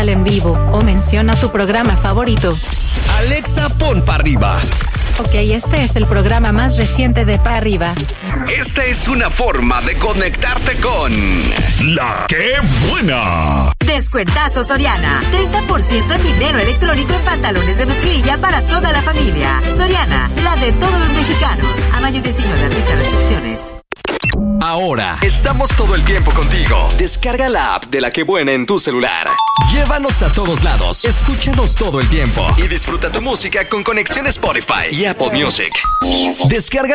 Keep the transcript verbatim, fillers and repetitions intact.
musical en vivo o menciona tu programa favorito. Alexa, pon pa' arriba. Ok, este es el programa más reciente de Pa' Arriba. Esta es una forma de conectarte con La ¡Qué Buena! Descuentazo Soriana. treinta por ciento en dinero electrónico en pantalones de mezclilla para toda la familia. Soriana, la de todos los mexicanos. A mayo diecinueve, aplica restricciones. Ahora estamos todo el tiempo contigo. Descarga la app de La Qué Buena en tu celular. Llévanos a todos lados. Escúchanos todo el tiempo. Y disfruta tu música con conexión Spotify y Apple Music. Descarga